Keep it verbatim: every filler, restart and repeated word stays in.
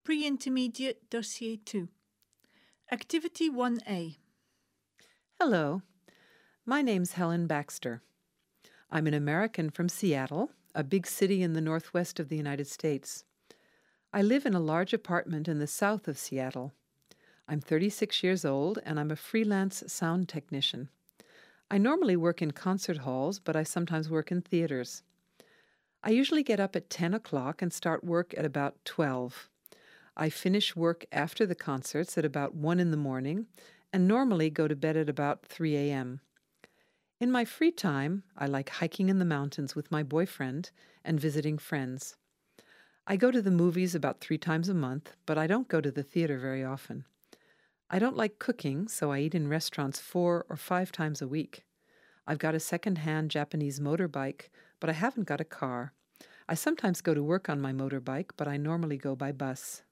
Pre-Intermediate Dossier two. Activity one A. Hello, my name's Helen Baxter. I'm an American from Seattle, a big city in the northwest of the United States. I live in a large apartment in the south of Seattle. I'm thirty-six years old and I'm a freelance sound technician. I normally work in concert halls, but I sometimes work in theaters. I usually get up at ten o'clock and start work at about twelve. I finish work after the concerts at about one in the morning and normally go to bed at about three a.m. In my free time, I like hiking in the mountains with my boyfriend and visiting friends. I go to the movies about three times a month, but I don't go to the theater very often. I don't like cooking, so I eat in restaurants four or five times a week. I've got a second-hand Japanese motorbike, but I haven't got a car. I sometimes go to work on my motorbike, but I normally go by bus.